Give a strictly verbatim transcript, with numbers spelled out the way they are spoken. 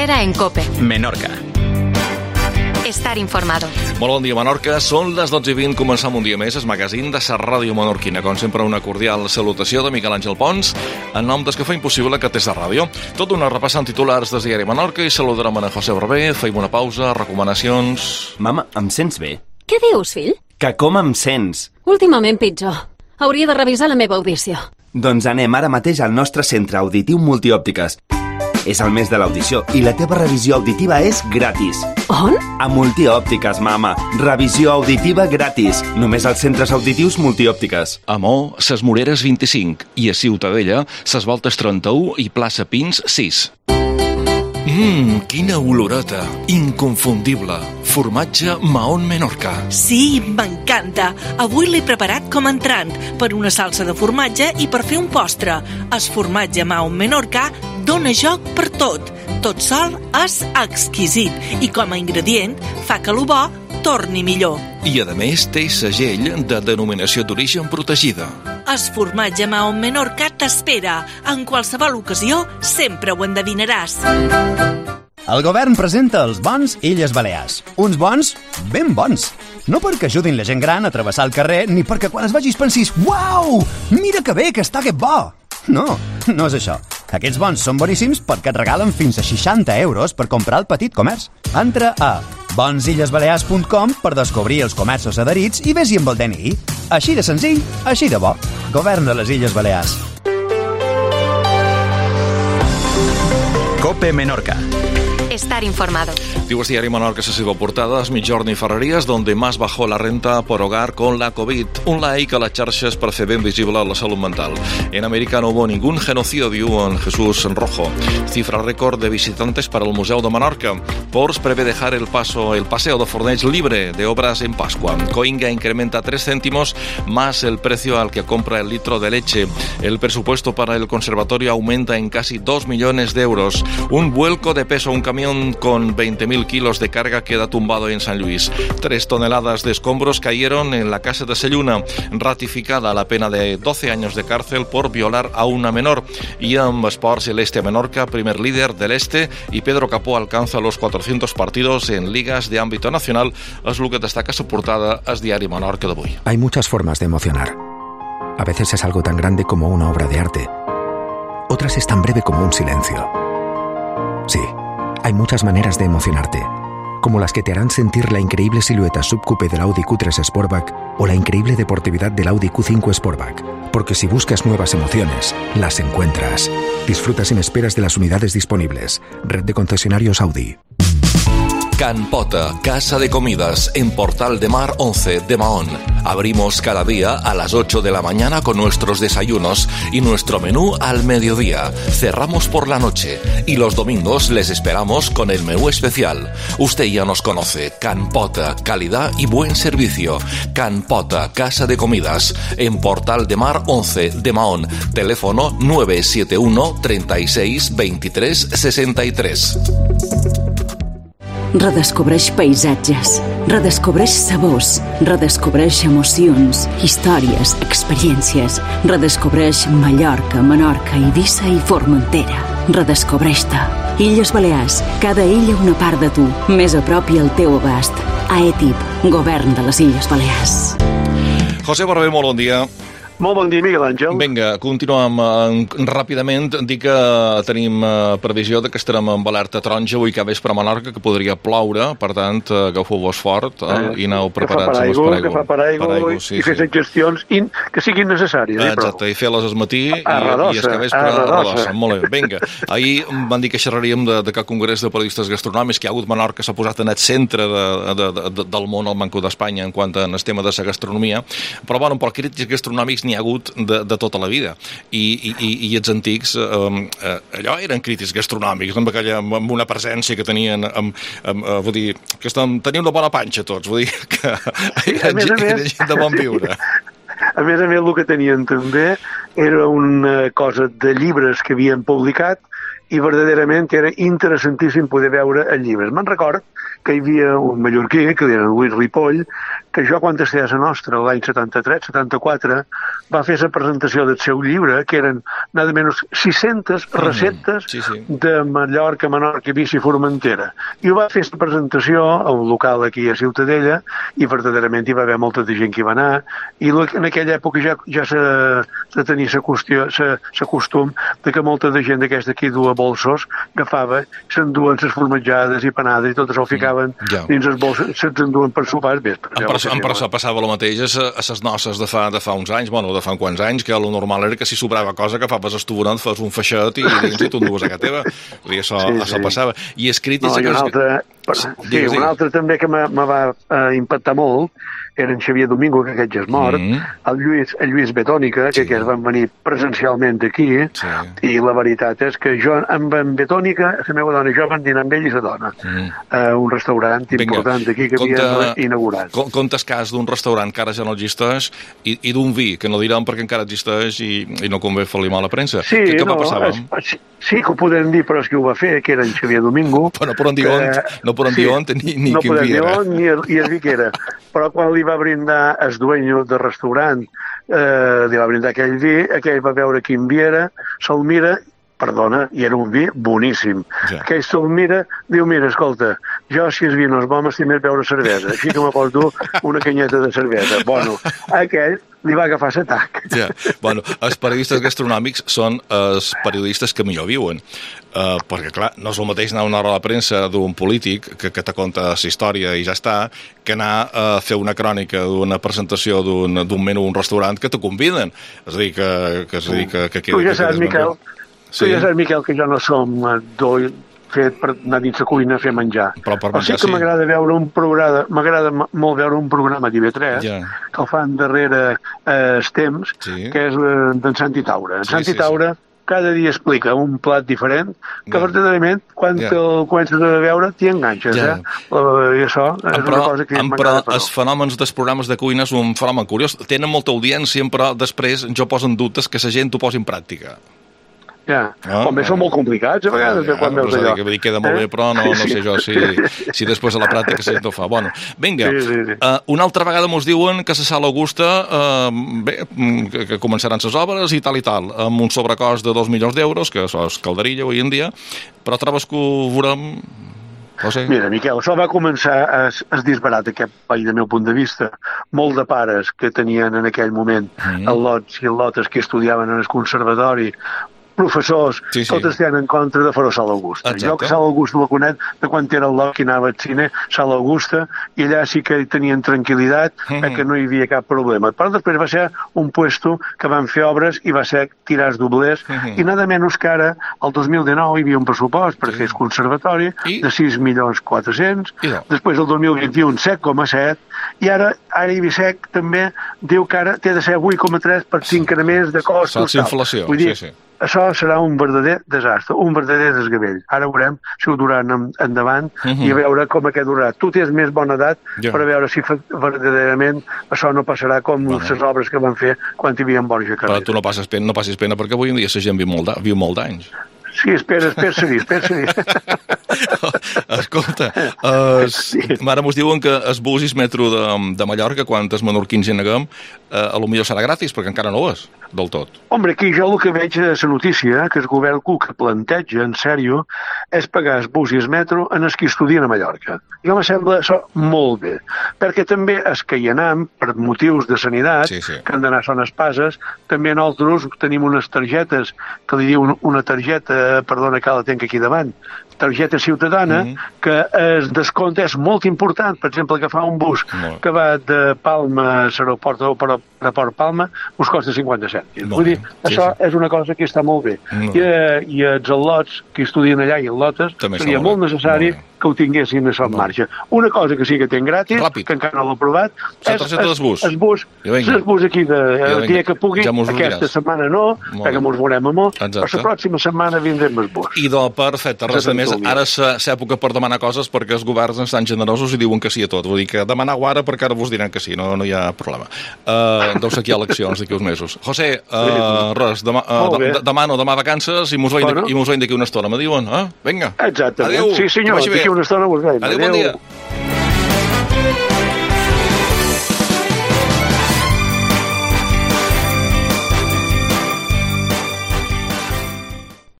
Herrera en COPE. Menorca. Estar informado. Molt bon dia, Menorca. Són les dotze i vint, començam un dia més el magazín de la ràdio menorquina. Com sempre, una cordial salutació de Miquel Àngel Pons, en nom des que fa impossible que tes de ràdio. Tot una repassant titulars del diari Menorca i saludarem a José Barber, feim una pausa, recomanacions... Mama, em sents bé? Què dius, fill? Que com em sents? Últimament pitjor. Hauria de revisar la meva audició. Doncs anem ara mateix al nostre centre auditiu Multiòptiques. És el mes de l'audició i la teva revisió auditiva és gratis. On? A Multiòptiques, mama. Revisió auditiva gratis. Només als centres auditius Multiòptiques. A Mo, ses Moreres vint-i-cinc i a Ciutadella, ses Voltes trenta-u i plaça Pins sis. Mmm, quina olorota. Inconfundible. Formatge Mahón Menorca. Sí, m'encanta. Avui l'he preparat com a entrant, per una salsa de formatge i per fer un postre. El formatge Mahón Menorca dona joc per tot. Tot sol és exquisit i com a ingredient fa que lo bo torni millor. I a més té segell de denominació d'origen protegida. El formatge Mahón Menorca t'espera. En qualsevol ocasió sempre ho endevinaràs. El govern presenta els bons Illes Balears. Uns bons ben bons. No perquè ajudin la gent gran a travessar el carrer, ni perquè quan es vegis pensis «Uau! Mira que bé que està aquest bo!» No, no és això. Aquests bons són boníssims perquè et regalen fins a seixanta euros per comprar al petit comerç. Entra a bons illes balears punt com per descobrir els comerços adherits i vés-hi amb el D N I. Així de senzill, així de bo. Govern de les Illes Balears. COPE Menorca. Estar informado. Diu el diario Menorca se sido portadas Mijorni Ferrerías, donde más bajó la renta por hogar con la COVID. Un like a las charchas para hacer bien visible la salud mental. En América no hubo ningún genocidio en Jesús Rojo. Cifra récord de visitantes para el Museo de Menorca. Pors prevé dejar el paso, el paseo de Fornells libre de obras en Pascua. Coinga incrementa tres céntimos más el precio al que compra el litro de leche. El presupuesto para el conservatorio aumenta en casi dos millones de euros. Un vuelco de peso, un camión con veinte mil kilos de carga queda tumbado en San Luis. Tres toneladas de escombros cayeron en la casa de Selluna. Ratificada la pena de doce años de cárcel por violar a una menor. Y en Sports, el Este Menorca, primer líder del Este, y Pedro Capó alcanza los cuatrocientos partidos en ligas de ámbito nacional. Es lo que destaca su portada al diario Menorca de hoy. Hay muchas formas de emocionar. A veces es algo tan grande como una obra de arte. Otras es tan breve como un silencio. Sí. Hay muchas maneras de emocionarte, como las que te harán sentir la increíble silueta subcoupe del Audi Q tres Sportback o la increíble deportividad del Audi Q cinco Sportback. Porque si buscas nuevas emociones, las encuentras. Disfruta sin esperas de las unidades disponibles. Red de concesionarios Audi. Can Pota, casa de comidas en Portal de Mar once de Mahón. Abrimos cada día a las ocho de la mañana con nuestros desayunos y nuestro menú al mediodía. Cerramos por la noche y los domingos les esperamos con el menú especial. Usted ya nos conoce. Can Pota, calidad y buen servicio. Can Pota, casa de comidas en Portal de Mar once de Mahón. Teléfono nueve siete uno, treinta y seis, veintitrés, sesenta y tres. Redescobreix paisatges, redescobreix sabors, redescobreix emocions, històries, experiències, redescobreix Mallorca, Menorca, Eivissa i Formentera. Redescobreix-te. Illes Balears, cada illa una part de tu, més a prop i al teu abast. AETIP, Govern de les Illes Balears. José Barber, molt bon dia. Molt bon dia, Miguel Àngel. Vinga, continuem uh, ràpidament. Dic que tenim uh, previsió de que estarem amb alerta taronja avui que vespre a Menorca, que podria ploure, per tant, uh, agafeu-vos fort uh, eh, i aneu preparats amb l'esparaigo. Que fa paraigua sí, i fer sí. gestions in, que siguin necessàries. Eh, exacte, i fer-les al matí i, arredossa, i és que vespre arredossa. Molt bé, vinga. Ahir van dir que xerraríem de, de que congrés de periodistes gastronòmics que hi ha hagut Menorca s'ha posat en el centre de, de, de, del món al Banco d'Espanya en quant a el tema de la gastronomia, però bueno, per crítics gastronòmics n'hi ha hagut de, de tota la vida i, i, i els antics eh, eh, allò eren crítics gastronòmics amb, aquella, amb una presència que tenien amb, amb, eh, vull dir, que estan, tenien una bona panxa tots, vull dir que era, més, gent, era gent de bon viure. A més a més el que tenien també era una cosa de llibres que havien publicat i verdaderament era interessantíssim poder veure els llibres. Me'n record que hi havia un mallorquí, que era Lluís Ripoll, que jo, quan estia a la nostra, l'any setanta-tres setanta-quatre, va fer la presentació del seu llibre, que eren nada menys sis-centes receptes mm, sí, sí. de Mallorca, Menorca, Eivissa i Formentera. I ho va fer la presentació a un local aquí a Ciutadella, i verdaderament hi va haver molta de gent que hi va anar, i en aquella època ja, ja se, se tenia la costum de que molta de gent d'aquesta aquí duia bolsos, agafava, s'enduen les formatjades i panades i totes ho ficaven mm, ja. dins els bolsos, se'ns enduen per sopar. Bé, em, per, em per, passava el mateix a les noces de fa, de fa uns anys, bueno, de fa quants anys, que el normal era que si sobrava cosa, que faves estuvorant, fes un feixet i dins i tu endues a casa teva. Vull dir, això, sí, sí. això passava. I escrit... No, i un altre, que... sí, digues, un altre també que me va uh, impactar molt era en Xavier Domingo, que aquest ja és mort, mm -hmm. el, Lluís, el Lluís Betònica, que sí. aquests van venir presencialment aquí, sí. i la veritat és que jo amb en Betònica, la meva dona i jo vam dinar amb ell i la dona. Mm. Uh, un restaurant Vinga. important aquí que Conta, havia inaugurat. Contes cas d'un restaurant que ara ja no existeix i, i d'un vi, que no direm perquè encara existeix i, i no convé fer-li mal a la premsa. Sí, què, què no, va passar? Es, sí, sí que ho podem dir, però és que ho va fer, que era en Xavier Domingo. Però no podem dir on, no podem dir on ni, ni no quin vi era. No podem dir on ni el vi que era. Però quan li va brindar el dueño del restaurant, eh, li va brindar aquell vi, aquell va veure quin vi era, se'l mira, perdona, i era un vi boníssim. Ja. Aquell se'l mira, diu, mira, escolta, jo si el vi no és bo, m'estic més beure cervesa, així que me pots dur una canyeta de cervesa. Bueno, aquell li va agafar l'atac. Ja. Bueno, els periodistes gastronòmics són els periodistes que millor viuen. Uh, perquè, clar, no és el mateix anar a una hora a la premsa d'un polític que, que te conta la història i ja està, que anar a fer una crònica d'una presentació d'un menú a un restaurant que te conviden. És a dir, que... que, és a dir, que, que, que tu ja saps, Miquel, sí? tu ja saps, Miquel, que jo no som doi fet per anar dins la cuina a fer menjar. Però per menjar, o sigui que sí. m'agrada veure un programa, m'agrada molt veure un programa d'I V tres, yeah. que el fan darrere eh, els temps, sí. que és eh, d'en Santi Taura. En sí, Santi sí, Taura sí. cada dia explica un plat diferent que yeah. verdaderament quan yeah. el comences a veure t'hi enganxes, yeah. eh? I això és però, una cosa que m'agrada. Però els fenòmens dels programes de cuina és un fenomen curiós. Tenen molta audiència, però després jo poso en dubtes que la gent ho posi en pràctica. Ja, no, home, no. són molt complicats a vegades ja, quan veus allò. Que dir, queda molt bé, però no, no sé jo si, si després a la pràctica se ho fa. Bueno, vinga, sí, sí, sí. Uh, una altra vegada mos diuen que la Sala Augusta uh, bé, que, que començaran les obres i tal i tal, amb un sobrecost de dos milions d'euros, que això és calderilla avui en dia, però trobes que ho veurem... José. Mira, Miquel, això va començar a, a disbarat aquest país, del meu punt de vista. Molt de pares que tenien en aquell moment mm. el lots i el lotes que estudiaven en el conservatori, professors, sí, sí. totes tenen en contra de fer Sala Augusta. Exacte. Jo que Sala Augusta la conec de quan era el loc i anava al cine, Sala Augusta, i allà sí que tenien tranquil·litat, mm -hmm. que no hi havia cap problema. Però després va ser un puesto que van fer obres i va ser tirar els doblers, mm -hmm. i nada menys que ara, el dos mil dinou, hi havia un pressupost per sí. fer el conservatori I? de sis milions quatre-cents, no. després el dos mil vint-i-u set coma set, i ara, ara I B S E C també diu que ara té de ser vuit coma tres per increments de costos. Inflació, Vull dir, sí, sí. això serà un verdader desastre, un verdader desgavell. Ara veurem si ho duran endavant uh -huh. i a veure com aquest durarà. Tu tens més bona edat yeah. per a veure si verdaderament això no passarà com les bueno. obres que van fer quan hi havia Borja Carrera. Però tu no passes pena, no passis pena perquè avui en dia la gent viu molt, viu molt d'anys. Sí, espera, espera seguir, espera seguir. Escolta, es, sí. ara mos diuen que el busis metro de, de Mallorca, quan els menorquins hi neguem, eh, a lo millor serà gratis, perquè encara no ho és, del tot. Hombre, aquí jo el que veig a la notícia, que el govern Cuca planteja, en sèrio, és pagar els busis metro en els que estudien a Mallorca. Jo me sembla això molt bé, perquè també els que hi anem, per motius de sanitat, sí, sí. que han d'anar a les passes, també nosaltres tenim unes targetes, que li diuen una targeta, perdona que la tenc aquí davant, targeta ciutadana, mm -hmm. que el descompte és molt important. Per exemple, que fa un bus no. que va de Palma a l'aeroport o per l'aeroport Palma, us costa cinquanta cèntims. No. Vull dir, sí, això sí. és una cosa que està molt bé. No. I, I els al·lots que estudien allà i al·lotes seria molt necessari molt que ho tinguessin a en marxa. Una cosa que sí que ten gratis, Ràpid. que encara no l'he provat, és el bus. El bus, el bus aquí, de, el dia que pugui, ja aquesta setmana no, perquè mos veurem a molt, però la pròxima setmana vindrem el bus. Idò, perfecte, res de més. Ara és l'època per demanar coses perquè els governs estan generosos i diuen que sí a tot. Vull dir que demanau ara perquè ara vos diran que sí, no, no hi ha problema. Uh, deu ser aquí eleccions d'aquí uns mesos. José, uh, res, demà, uh, de, demà no, demà vacances i mos veiem bueno. d'aquí una estona, me diuen, eh? Vinga. Exactament. Adéu. Sí, senyor, d'aquí una estona vos veiem. Adéu, bon dia.